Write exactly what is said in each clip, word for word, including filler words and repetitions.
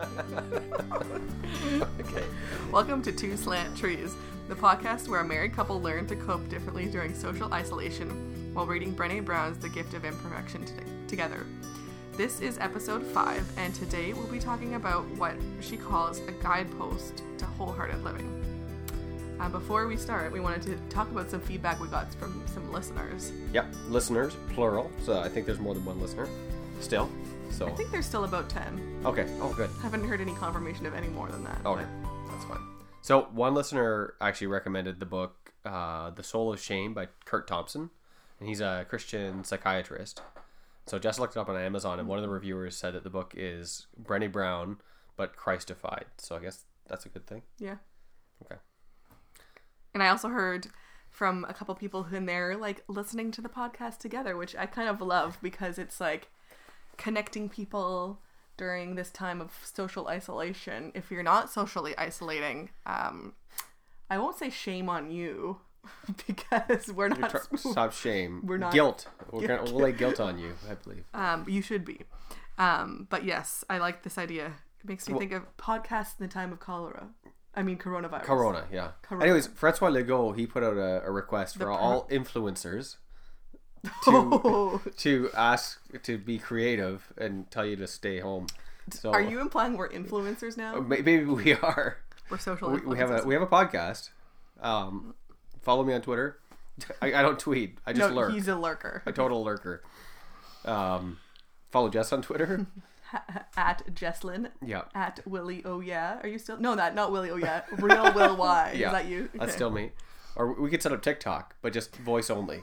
Okay. Welcome to Two Slant Trees, the podcast where a married couple learn to cope differently during social isolation while reading Brené Brown's The Gift of Imperfection t- together. This is episode five, and today we'll be talking about what she calls a guidepost to wholehearted living. Uh, before we start, we wanted to talk about some feedback we got from some listeners. Yep, listeners, plural. So I think there's more than one listener still. So I think there's still about ten. Okay. Oh, good. Haven't heard any confirmation of any more than that. Okay, that's fine. So one listener actually recommended the book uh, The Soul of Shame by Kurt Thompson, and he's a Christian psychiatrist. So Jess looked it up on Amazon, and one of the reviewers said that the book is Brené Brown, but Christified. So I guess that's a good thing. Yeah. Okay. And I also heard from a couple people who in there like listening to the podcast together, which I kind of love because it's like connecting people during this time of social isolation. If you're not socially isolating, um, I won't say shame on you because we're not. Tr- stop shame. We're not guilt. We're guilt. gonna we'll lay guilt on you, I believe. Um, you should be. Um, but yes, I like this idea. It makes me well, think of podcasts in the time of cholera. I mean, coronavirus. Corona, yeah. Corona. Anyways, Francois Legault, he put out a, a request The for pro- all influencers to Oh. to ask to be creative and tell you to stay home. So Are you implying we're influencers now? maybe we are. We're social We, influencers. we have a we have a podcast. Um, follow me on Twitter. I, I don't tweet. I just no, lurk. he's a lurker. A total lurker. Um, follow Jess on Twitter. At Jesslyn. Yeah. At Willie Oh Yeah. Are you still? No, that not Willie Oh Yeah. Real Will Y. Yeah, Is that you? That's Okay. still me. Or we could set up TikTok, but just voice only.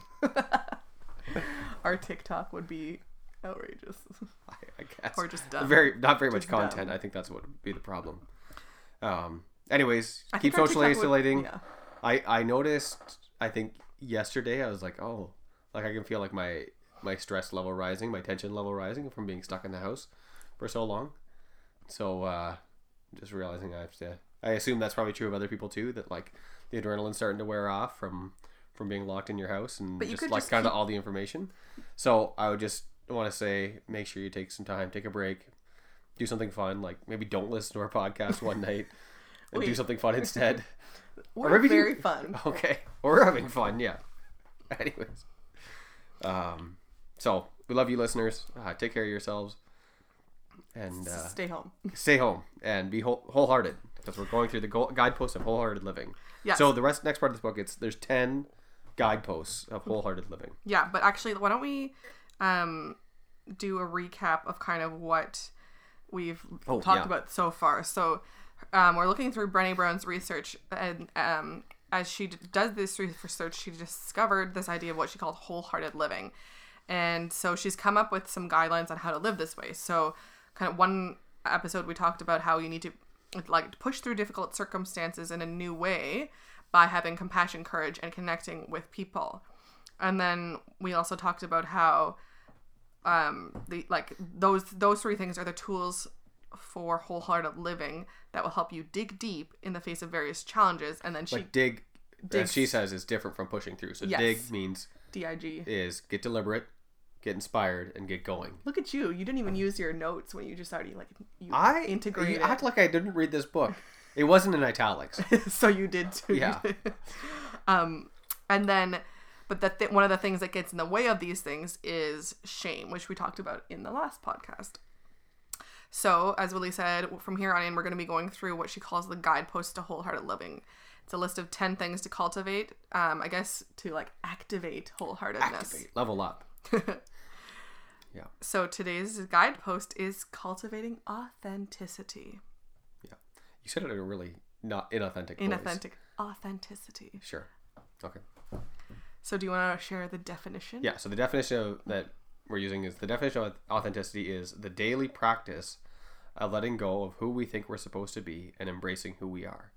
Our TikTok would be outrageous. I, I guess. Or just dumb. Very not very much Just dumb. content. I think that's what would be the problem. Um. Anyways, I keep think our socially TikTok would- isolating. yeah. I I noticed. I think yesterday I was like, oh, like I can feel like my my stress level rising, my tension level rising from being stuck in the house for so long. So uh, just realizing I have to. I assume that's probably true of other people too. That like the adrenaline's starting to wear off from from being locked in your house and But you just could like just kind of keep- all the information. So I would just want to say, make sure you take some time, take a break, do something fun. Like maybe don't listen to our podcast one night and do Wait. something fun instead. We're maybe do- very fun. Okay, we're having fun. Yeah. Anyways, um, so we love you, listeners. Uh, take care of yourselves. And uh, Stay home. stay home and be whole, wholehearted because we're going through the go- guideposts of wholehearted living. Yes. So the rest, next part of this book, it's there's ten guideposts of wholehearted living. Yeah, but actually, why don't we um, do a recap of kind of what we've Oh, talked yeah. about so far. So um, we're looking through Brené Brown's research, and um, as she d- does this research, she discovered this idea of what she called wholehearted living. And so she's come up with some guidelines on how to live this way. So kind of one episode we talked about how you need to like push through difficult circumstances in a new way by having compassion, courage, and connecting with people. And then we also talked about how um the like those those three things are the tools for wholehearted living that will help you dig deep in the face of various challenges. And then she Like dig, Dig- as she says, is different from pushing through. So Yes. dig means D I G. is get deliberate, get inspired, and get going. Look at you. You didn't even use your notes when you just already like you I integrated. You act like I didn't read this book. It wasn't in italics. So you did too. Yeah. um, and then, but the th- one of the things that gets in the way of these things is shame, which we talked about in the last podcast. So, as Willie said, from here on in, we're going to be going through what she calls the guidepost to wholehearted living. It's a list of ten things to cultivate, um, I guess, to like activate wholeheartedness. Activate, level up. Yeah. So today's guidepost is cultivating authenticity. Yeah. You said it in a really not inauthentic voice. Inauthentic authenticity. Sure. Okay. So do you want to share the definition? Yeah. So the definition of, that we're using is the definition of authenticity is the daily practice of letting go of who we think we're supposed to be and embracing who we are.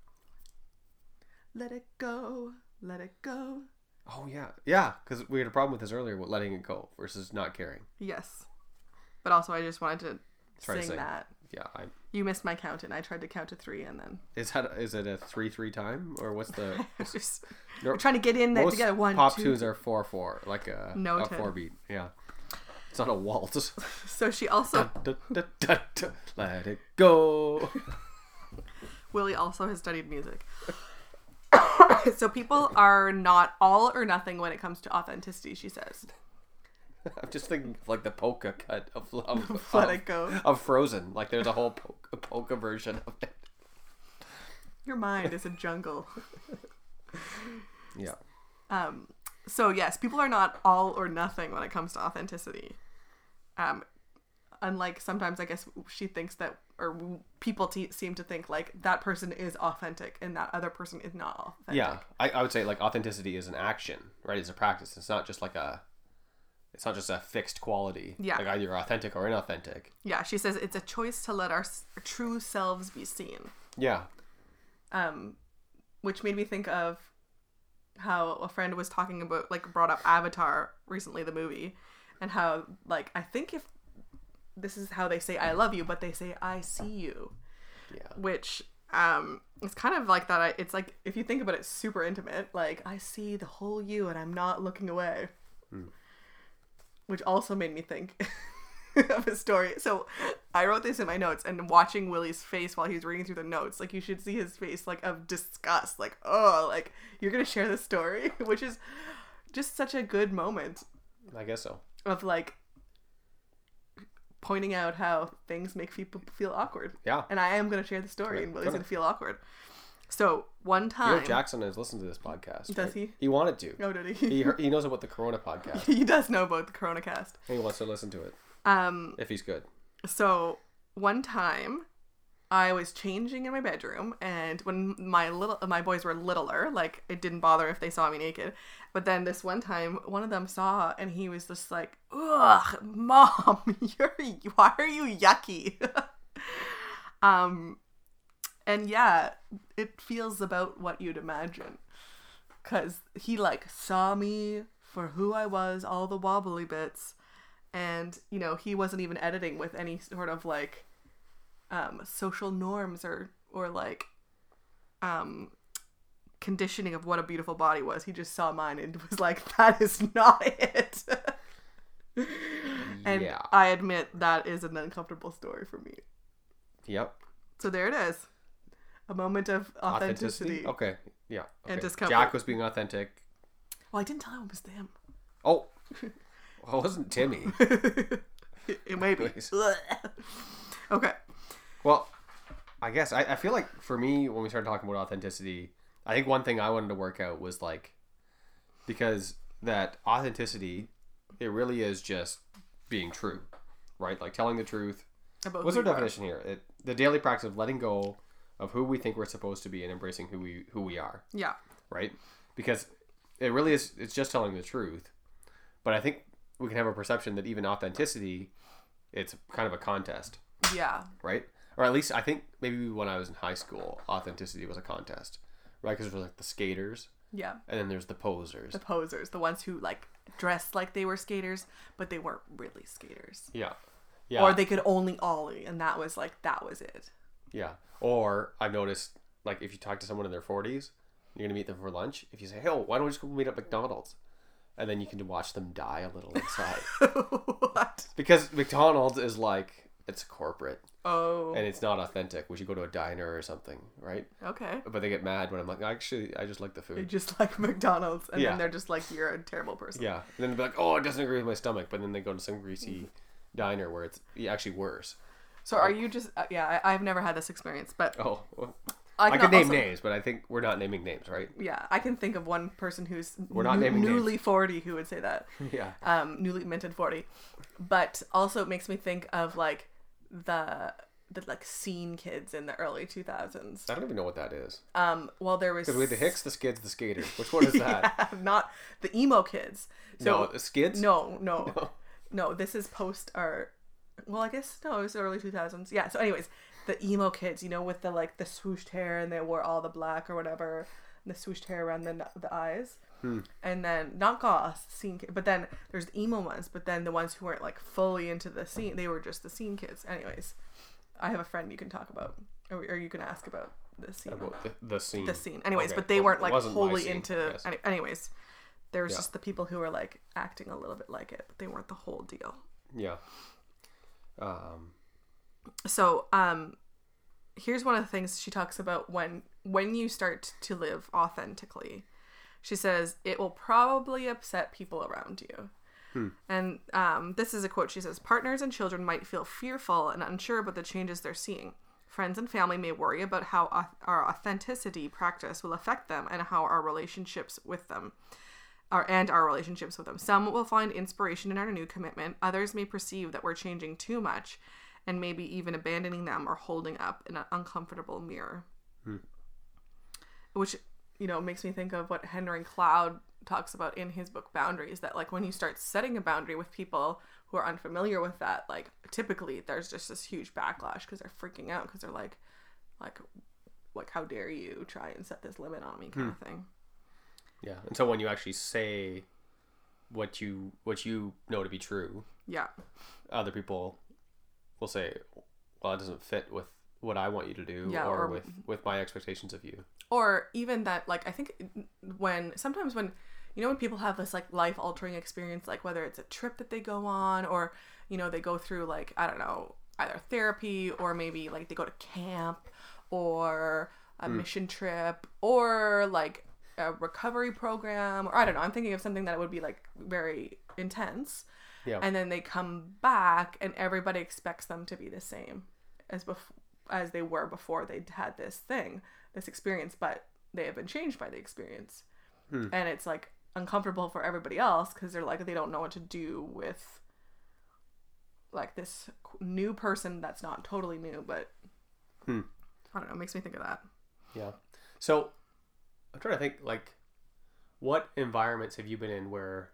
Let it go. Let it go. Oh yeah, yeah. Because we had a problem with this earlier with letting it go versus not caring. Yes. But also, I just wanted to Try to sing sing. that. Yeah. I, You missed my count, and I tried to count to three, and then is that is it a three three time or what's the? just No, we're trying to get in there most together. One, pop two, tunes are four four, like a Noted. a four beat. Yeah. It's not a waltz. So she also... Dun, dun, dun, dun, dun. Let it go. Willie also has studied music. So people are not all or nothing when it comes to authenticity, she says. I'm just thinking of like the polka cut of, of, Let of, it go. of Frozen. Like there's a whole polka, polka version of it. Your mind is a jungle. Yeah. Um, so yes, people are not all or nothing when it comes to authenticity. Um, unlike sometimes I guess she thinks that, or people te- seem to think like that person is authentic and that other person is not authentic. Yeah. I, I would say like authenticity is an action, right? It's a practice. It's not just like a, it's not just a fixed quality. Yeah. Like either authentic or inauthentic. Yeah, she says it's a choice to let our s- true selves be seen. Yeah. Um, which made me think of how a friend was talking about, like, brought up Avatar recently, the movie, and how, like, I think if this is how they say I love you, but they say I see you. Yeah. Which, um, it's kind of like that. I, it's like, if you think about it, super intimate. Like, I see the whole you and I'm not looking away. Hmm. Which also made me think of a story. So I wrote this in my notes, and watching Willie's face while he was reading through the notes, like, you should see his face, like, of disgust. Like, oh, like, you're going to share this story? Which is just such a good moment. I guess so. Of, like, pointing out how things make people feel awkward. Yeah. And I am going to share the story, Good. and Willie's Good. going to feel awkward. So, one time... You know Jackson has listened to this podcast. Does right? he? He wanted to. Oh, did he? He heard, he knows about the Corona podcast. He does know about the Corona cast. And he wants to listen to it. Um, If he's good. so, one time, I was changing in my bedroom, and when my little my boys were littler, like, it didn't bother if they saw me naked. But then this one time, one of them saw, and he was just like, ugh, Mom, you're, why are you yucky? um... And yeah, it feels about what you'd imagine. Because he, like, saw me for who I was, all the wobbly bits. And, you know, he wasn't even editing with any sort of, like, um, social norms or, or like, um, conditioning of what a beautiful body was. He just saw mine and was like, that is not it. And Yeah. I admit that is an uncomfortable story for me. Yep. So there it is. A moment of authenticity. Okay. Yeah. Okay. And discomfort. Jack was being authentic. Well, I didn't tell him it was them. Oh. Well, it wasn't Timmy. It may be. Please. Okay. Well, I guess I, I feel like for me, when we started talking about authenticity, I think one thing I wanted to work out was like, because that authenticity, it really is just being true, right? Like telling the truth. About What's who our you are. definition here? It, the daily practice of letting go of who we think we're supposed to be and embracing who we who we are, Yeah. right? Because it really is, it's just telling the truth. But I think we can have a perception that even authenticity, it's kind of a contest, Yeah. right? Or at least I think maybe when I was in high school, authenticity was a contest, right? Because there's like the skaters, Yeah. and then there's the posers. The posers, the ones who like dressed like they were skaters, but they weren't really skaters. Yeah, yeah, Or they could only ollie, and that was like that was it. yeah. Or I've noticed, like, if you talk to someone in their forties, you're gonna meet them for lunch. If you say, "Hey, why don't we just go meet at McDonald's?" and then you can watch them die a little inside, What? because McDonald's is like, it's corporate Oh. and it's not authentic. We should go to a diner or something, right? Okay. But they get mad when I'm like, actually, I just like the They food. just like McDonald's, and Yeah. then they're just like, you're a terrible person. Yeah, and then they'll be like, oh, it doesn't agree with my stomach. But then they go to some greasy diner where it's actually worse. So are you just? Uh, yeah, I, I've never had this experience, but Oh, well, I I can could name also- names, but I think we're not naming names, right? Yeah, I can think of one person who's We're not new- naming names. newly forty who would say that. Yeah. Um, newly minted forty, but also it makes me think of like the the like scene kids in the early two thousands. I don't even know what that is. Um, well, there was Because we had the Hicks, the Skids, the Skaters. Which one is that? Yeah, not the emo kids. So no, the Skids? no, no, No. no. This is post our. Well, I guess no, it was early two thousands. Yeah. So, anyways, the emo kids, you know, with the like the swooshed hair and they wore all the black or whatever, and the swooshed hair around the the eyes. Hmm. And then not goth scene, ki- but then there's the emo ones, but then the ones who weren't like fully into the scene, they were just the scene kids. Anyways, I have a friend you can talk about, or, or you can ask about the scene. About the, the scene. The scene. Anyways, Okay. but they Well, weren't it like wasn't my wholly scene, into. yes. Any, anyways, there was Yeah. just the people who were like acting a little bit like it, but they weren't the whole deal. Yeah. Um. So, um, here's one of the things she talks about when when you start to live authentically. She says, it will probably upset people around you. Hmm. And um, this is a quote. She says, partners and children might feel fearful and unsure about the changes they're seeing. Friends and family may worry about how au- our authenticity practice will affect them and how our relationships with them are, and our relationships with them. Some will find inspiration in our new commitment. Others may perceive that we're changing too much and maybe even abandoning them or holding up in an uncomfortable mirror. Hmm. Which, you know, makes me think of what Henry Cloud talks about in his book Boundaries, that like when you start setting a boundary with people who are unfamiliar with that, like typically there's just this huge backlash because they're freaking out because they're like, like, like how dare you try and set this limit on me, kind hmm. of thing. Yeah, and so when you actually say what you what you know to be true, yeah, other people will say, well, it doesn't fit with what I want you to do, yeah, or, or with with my expectations of you. Or even that, like, I think when sometimes when, you know, when people have this like life altering experience, like whether it's a trip that they go on or, you know, they go through like, I don't know, either therapy or maybe like they go to camp or a mm. mission trip or like a recovery program, or I don't know, I'm thinking of something that would be like very intense. Yeah. And then they come back and everybody expects them to be the same as before, as they were before they had this thing, this experience, but they have been changed by the experience. Hmm. And it's like uncomfortable for everybody else because they're like, they don't know what to do with like this new person that's not totally new, but hmm. I don't know, it makes me think of that. Yeah. So I'm trying to think, like, what environments have you been in where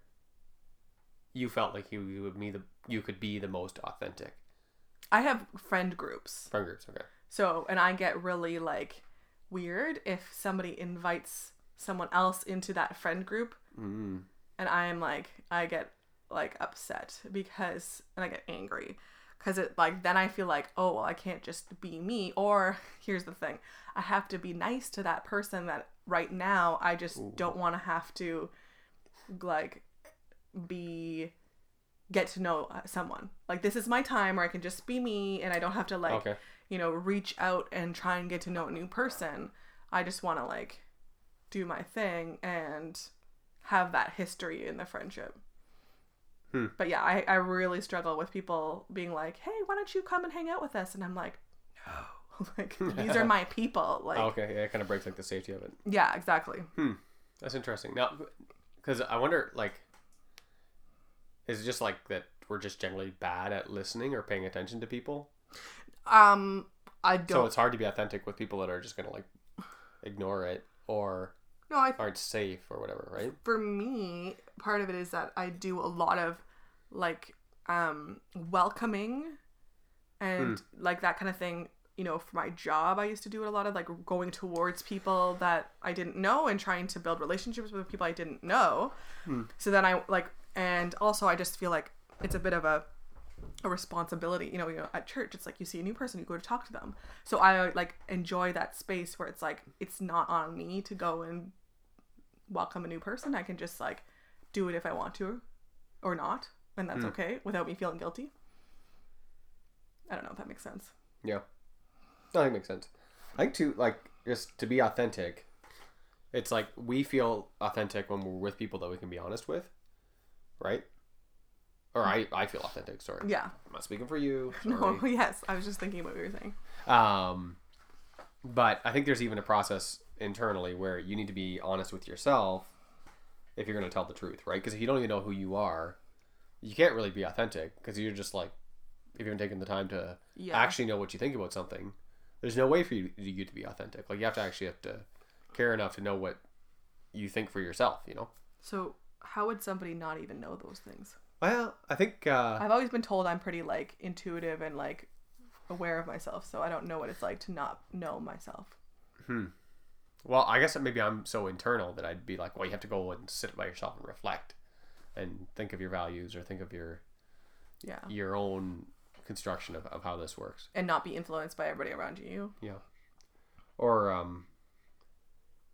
you felt like you, you would be the you could be the most authentic? I have friend groups. Friend groups, okay. So, and I get really, like, weird if somebody invites someone else into that friend group. Mm. And I am, like, I get, like, upset because, and I get angry. Because, it like, then I feel like, oh, well, I can't just be me. Or, here's the thing. I have to be nice to that person that right now I just Ooh. don't want to have to, like, be... get to know someone. Like, this is my time where I can just be me and I don't have to like okay. you know, reach out and try and get to know a new person. I just want to like do my thing and have that history in the friendship. Hmm. But yeah, I, I really struggle with people being like, hey, why don't you come and hang out with us? And I'm like, no, like these are my people. Like, oh, okay. Yeah, it kind of breaks like the safety of it. Yeah, exactly. Hmm. That's interesting. Now, because I wonder, like, is it just like that we're just generally bad at listening or paying attention to people? Um, I don't. So it's hard to be authentic with people that are just gonna like ignore it or no, I aren't safe or whatever, right? For me, part of it is that I do a lot of like um welcoming and hmm. like that kind of thing. You know, for my job, I used to do it a lot of like going towards people that I didn't know and trying to build relationships with people I didn't know. Hmm. So then I like. And also, I just feel like it's a bit of a a responsibility. You know, you know, at church, it's like you see a new person, you go to talk to them. So I like enjoy that space where it's like it's not on me to go and welcome a new person. I can just like do it if I want to, or not, and that's mm. okay without me feeling guilty. I don't know if that makes sense. Yeah, I think it makes sense. I think to like just to be authentic, it's like we feel authentic when we're with people that we can be honest with. Right? Or I, I feel authentic, sorry. Yeah. I'm not speaking for you. Sorry. No, yes. I was just thinking what you were saying. Um, but I think there's even a process internally where you need to be honest with yourself if you're going to tell the truth, right? Because if you don't even know who you are, you can't really be authentic because you're just like, if you haven't taken the time to yeah. actually know what you think about something, there's no way for you, you to be authentic. Like, you have to actually have to care enough to know what you think for yourself, you know? So... how would somebody not even know those things? Well, I think... Uh, I've always been told I'm pretty, like, intuitive and, like, aware of myself, so I don't know what it's like to not know myself. Hmm. Well, I guess maybe I'm so internal that I'd be like, well, you have to go and sit by yourself and reflect and think of your values or think of your yeah your own construction of, of how this works. And not be influenced by everybody around you. Yeah. Or, um...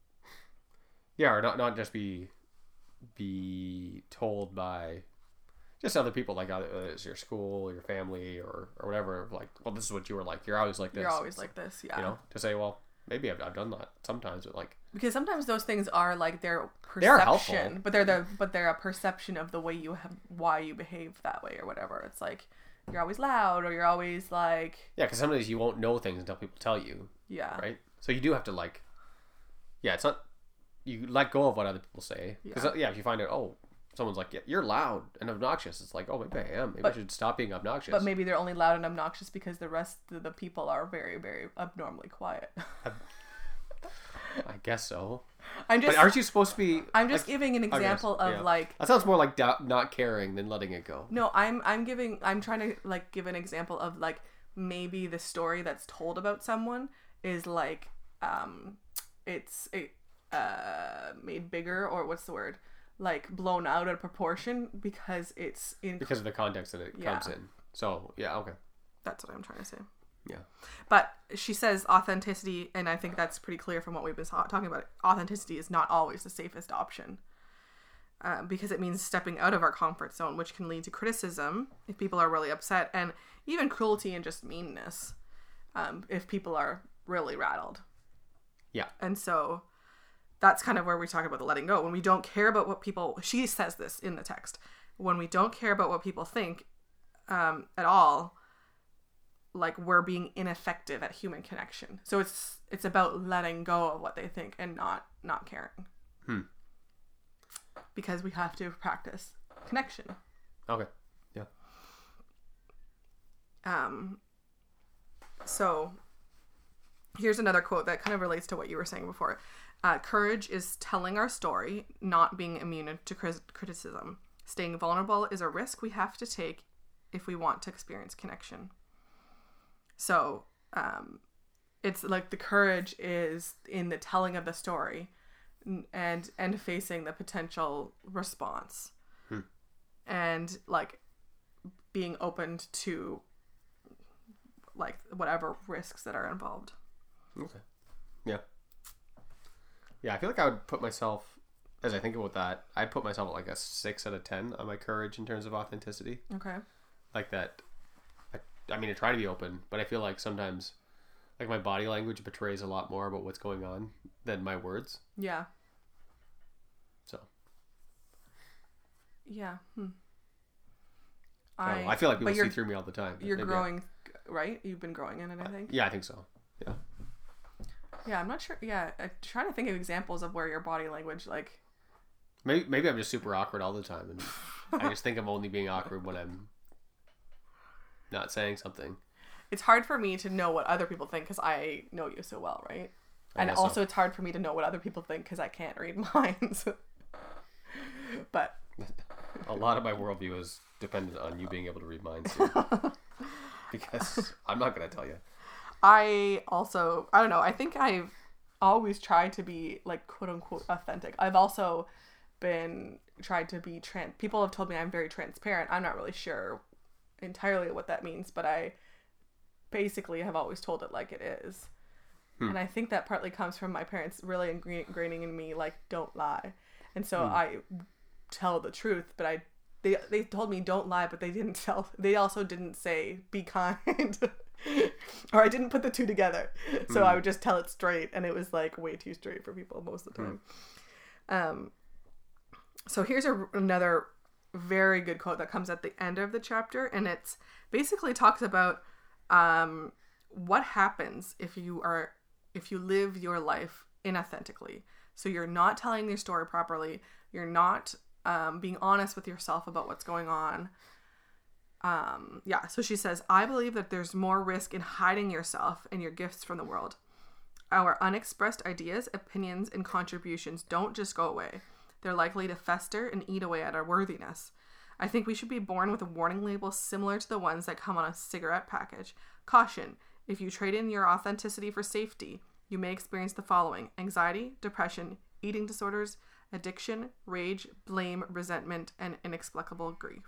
yeah, or not, not just be... be told by just other people, like whether it's your school, your family, or or whatever. Like, well, this is what you were like. You're always like this. You're always like this. Yeah. You know, to say, well, maybe I've, I've done that sometimes, but like because sometimes those things are like their they are perception, helpful. but they're the but they're a perception of the way you have why you behave that way or whatever. It's like you're always loud or you're always like yeah, because sometimes you won't know things until people tell you. Yeah. Right. So you do have to like, yeah, it's not you let go of what other people say because yeah. yeah, if you find out oh someone's like yeah, you're loud and obnoxious, it's like oh maybe I am maybe but, I should stop being obnoxious. But maybe they're only loud and obnoxious because the rest of the people are very very abnormally quiet. I guess so. I'm just. But aren't you supposed to be? I'm just like, giving an example guess, of yeah. like. That sounds more like do- not caring than letting it go. No, I'm. I'm giving. I'm trying to like give an example of like maybe the story that's told about someone is like, um, it's it, uh, made bigger or what's the word, like blown out of proportion because it's in because of the context that it yeah. comes in. So yeah, okay. That's what I'm trying to say. Yeah. But she says authenticity, and I think that's pretty clear from what we've been talking about. Authenticity is not always the safest option uh, because it means stepping out of our comfort zone, which can lead to criticism if people are really upset, and even cruelty and just meanness um, if people are really rattled. Yeah. And so that's kind of where we talk about the letting go. When we don't care about what people... She says this in the text. When we don't care about what people think um, at all... like we're being ineffective at human connection. So it's it's about letting go of what they think and not not caring. Hmm. Because we have to practice connection. Okay. Yeah. Um. So here's another quote that kind of relates to what you were saying before. Uh, Courage is telling our story, not being immune to criticism. Staying vulnerable is a risk we have to take if we want to experience connection. So, um, it's like the courage is in the telling of the story and, and facing the potential response hmm. and like being open to like whatever risks that are involved. Okay. Yeah. Yeah. I feel like I would put myself, as I think about that, I'd put myself at like a six out of ten on my courage in terms of authenticity. Okay. Like that. I mean, I try to be open, but I feel like sometimes, like my body language betrays a lot more about what's going on than my words. Yeah. So. Yeah. Hmm. I, I, I feel like people see through me all the time. You're growing, I, right? You've been growing in it, I think. Uh, yeah, I think so. Yeah. Yeah, I'm not sure. Yeah, I'm trying to think of examples of where your body language, like. Maybe maybe I'm just super awkward all the time, and I just think I'm only being awkward when I'm. Not saying something. It's hard for me to know what other people think because I know you so well, right? I and also so. It's hard for me to know what other people think because I can't read minds. But a lot of my worldview is dependent on you being able to read minds too. Because I'm not going to tell you. I also, I don't know, I think I've always tried to be like quote unquote authentic. I've also been tried to be trans. People have told me I'm very transparent. I'm not really sure entirely what that means, but I basically have always told it like it is. Hmm. And I think that partly comes from my parents really ingraining in me like don't lie. And so hmm. I tell the truth, but I they they told me don't lie, but they didn't tell they also didn't say be kind. Or I didn't put the two together. So hmm. I would just tell it straight, and it was like way too straight for people most of the time. Hmm. Um so here's a, another very good quote that comes at the end of the chapter, and it's basically talks about um what happens if you are if you live your life inauthentically. So you're not telling your story properly, you're not um being honest with yourself about what's going on. Um yeah, so she says, I believe that there's more risk in hiding yourself and your gifts from the world. Our unexpressed ideas, opinions, and contributions don't just go away. They're likely to fester and eat away at our worthiness. I think we should be born with a warning label similar to the ones that come on a cigarette package. Caution, if you trade in your authenticity for safety, you may experience the following: anxiety, depression, eating disorders, addiction, rage, blame, resentment, and inexplicable grief.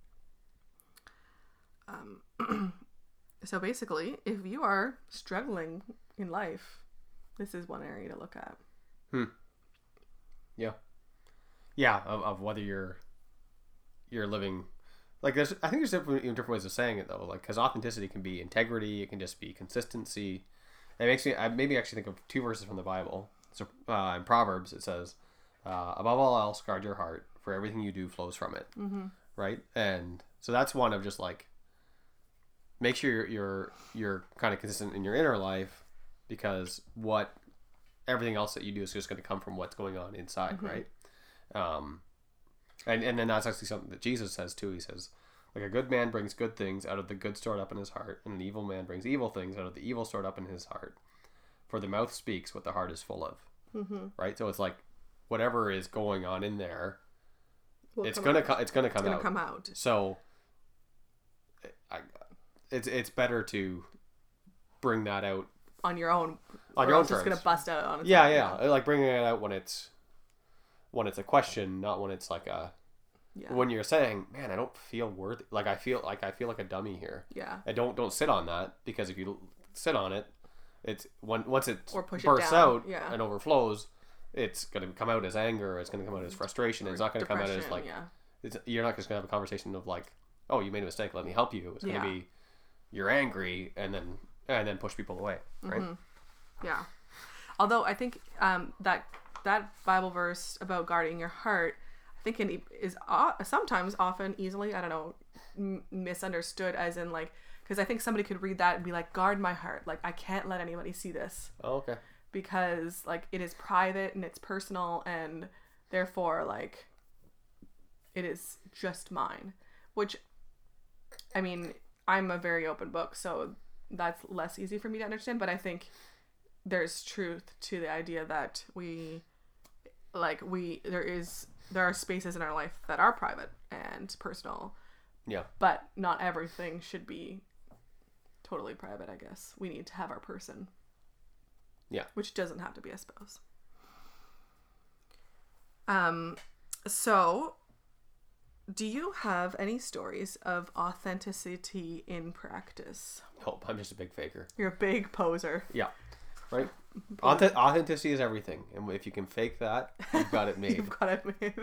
Um, so basically, if you are struggling in life, this is one area to look at. Hmm. Yeah. Yeah, of, of whether you're you're living like there's I think there's different, different ways of saying it though. Like because authenticity can be integrity, it can just be consistency. It makes me I maybe actually think of two verses from the Bible. So uh, in Proverbs it says, uh, "Above all else, guard your heart, for everything you do flows from it." Mm-hmm. Right, and so that's one of just like make sure you're you're, you're kind of consistent in your inner life, because what everything else that you do is just going to come from what's going on inside, mm-hmm. right? Um, and and then that's actually something that Jesus says too. He says, like a good man brings good things out of the good stored up in his heart, and an evil man brings evil things out of the evil stored up in his heart. For the mouth speaks what the heart is full of, mm-hmm. right? So it's like whatever is going on in there, Will it's gonna co- it's gonna come it's gonna out. come out. So, I, it's it's better to bring that out on your own. On your own terms. It's gonna bust out on its yeah, own. Yeah, yeah. Like bringing it out when it's when it's a question, not when it's like a yeah. when you're saying, "Man, I don't feel worthy." Like I feel like I feel like a dummy here. Yeah. I don't don't sit on that, because if you sit on it, it's when once it or push bursts it down. out yeah. and overflows, it's gonna come out as anger. It's gonna come out as frustration. It's not gonna come out as like yeah. it's, you're not just gonna have a conversation of like, "Oh, you made a mistake. Let me help you." It's gonna yeah. be you're angry and then and then push people away, right? Mm-hmm. Yeah. Although I think um, that that Bible verse about guarding your heart, I think it is uh, sometimes often easily, I don't know, m- misunderstood as in like, because I think somebody could read that and be like, guard my heart. Like, I can't let anybody see this. Oh, okay. Because like it is private and it's personal and therefore like it is just mine. Which, I mean, I'm a very open book, so that's less easy for me to understand, but I think there's truth to the idea that we like we there is there are spaces in our life that are private and personal, yeah, but not everything should be totally private. I guess we need to have our person, yeah, which doesn't have to be, I suppose. Um so do you have any stories of authenticity in practice? Oh, I'm just a big faker. You're a big poser. Yeah. Right? Auth- authenticity is everything. And if you can fake that, you've got it made. You've got it made.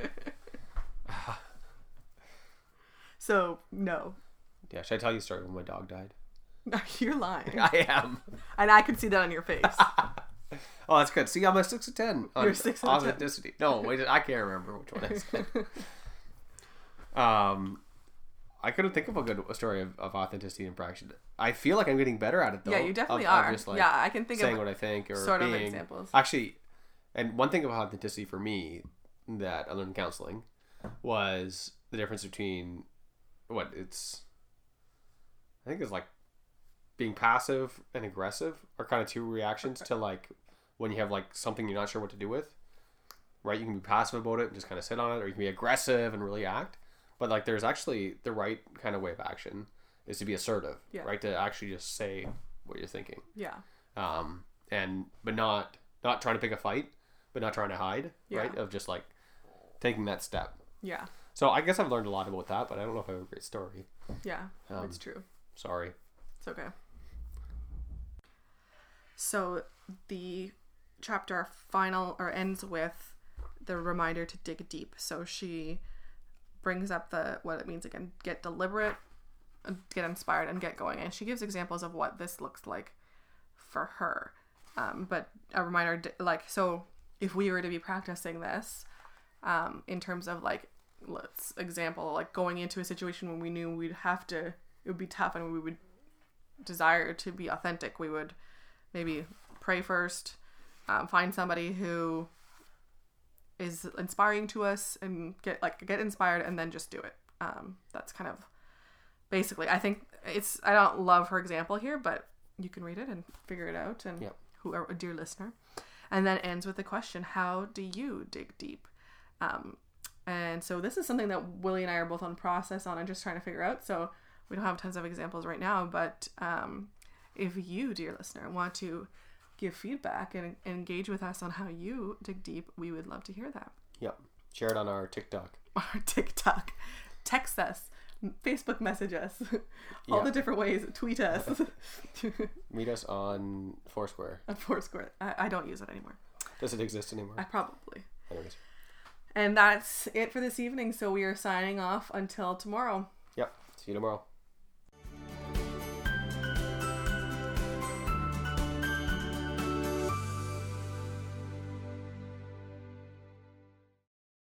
So, no. Yeah, should I tell you a story when my dog died? You're lying. I am. And I can see that on your face. Oh, that's good. See, I'm a six of ten on You're six of ten. authenticity. No, wait, I can't remember which one I said. um... I couldn't think of a good story of, of authenticity in practice. I feel like I'm getting better at it, though. Yeah, you definitely of, are. Of just, like, yeah, I can think saying of what I think or sort being. of examples. Actually, and one thing about authenticity for me that I learned in counseling was the difference between what it's. I think it's like being passive and aggressive are kind of two reactions to like when you have like something you're not sure what to do with. Right, you can be passive about it and just kind of sit on it, or you can be aggressive and really act. But like, there's actually the right kind of way of action is to be assertive, yeah. right? To actually just say what you're thinking. Yeah. Um, and but not not trying to pick a fight, but not trying to hide, yeah. right? Of just like taking that step. Yeah. So I guess I've learned a lot about that, but I don't know if I have a great story. Yeah, um, it's true. Sorry. It's okay. So the chapter final or ends with the reminder to dig deep. So she brings up the what it means again, get deliberate, get inspired, and get going, and she gives examples of what this looks like for her, um, but a reminder like, so if we were to be practicing this um, in terms of like, let's example like going into a situation when we knew we'd have to, it would be tough and we would desire to be authentic, we would maybe pray first, um, find somebody who is inspiring to us and get like get inspired and then just do it. Um, that's kind of basically, I think it's, I don't love her example here, but you can read it and figure it out, and yep. whoever, dear listener, and then ends with the question, how do you dig deep? Um, and so this is something that Willie and I are both on process on and just trying to figure out. So we don't have tons of examples right now, but um, if you, dear listener, want to give feedback and, and engage with us on how you dig deep, we would love to hear that. Yep. Share it on our TikTok. Our TikTok. Text us. Facebook message us. All yeah. the different ways. Tweet us. Meet us on Foursquare. On Foursquare. I, I don't use it anymore. Does it exist anymore? I probably. Anyways. And that's it for this evening. So we are signing off until tomorrow. Yep. See you tomorrow.